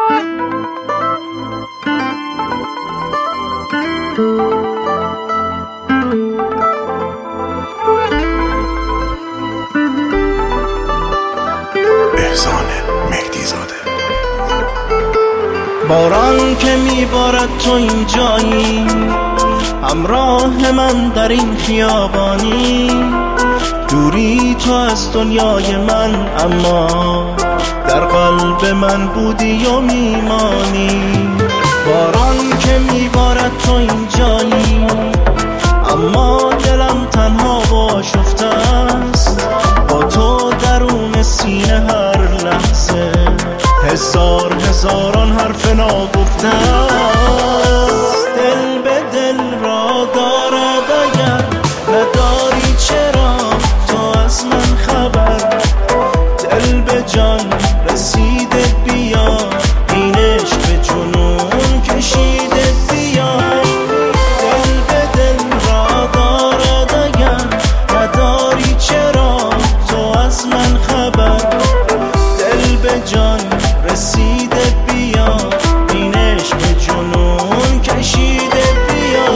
باران که میبارد تو اینجایی، همراه من در این خیابانی. دوری تو از دنیای من، اما در قلب من بودی و میمانی. باران که میبارد تو اینجایی، اما دلم تنها و آشفته است. با تو درون سینه هر لحظه هزاران حرف ناگفته است. دل به دل را دارد اگر نداری، چرا تو از من خبر؟ دل به جان رسیده بیا، این عشق به جنون کشیده بیا. دل به دل را دارد اگر نداری، چرا تو از من خبر؟ دل به جان رسیده بیا، این عشق به جنون کشیده بیا.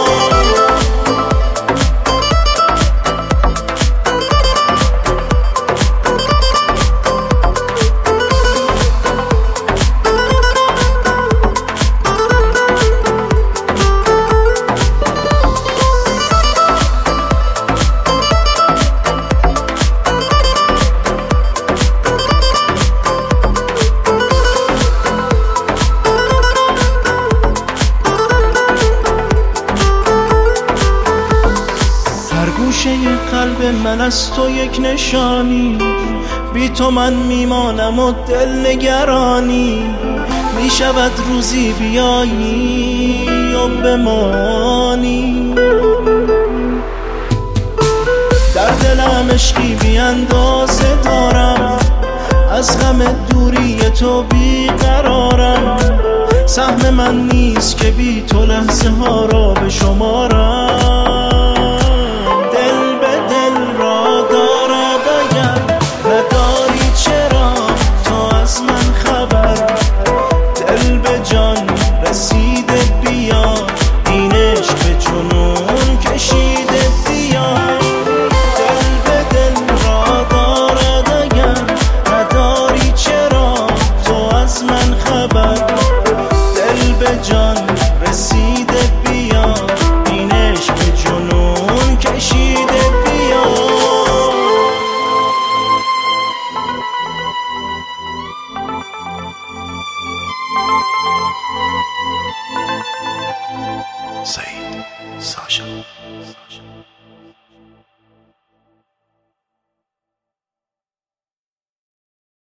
گوشه قلب من از تو یک نشانی، بی تو من میمانم و دل نگرانی. میشود روزی بیایی و بمانی، در دلم عشقی بی اندازه دارم. از غم دوری تو بیقرارم. سهم من نیست که بی تو لحظه ها را به شمارم. رسیده بیا، این عشق به جنون کشیده بیا. دل به دل را دارد اگر نداری، چرا تو از من خبر؟ دل به جان رسیده بیا، این عشق به جنون کشیده بیا. سعید ساشا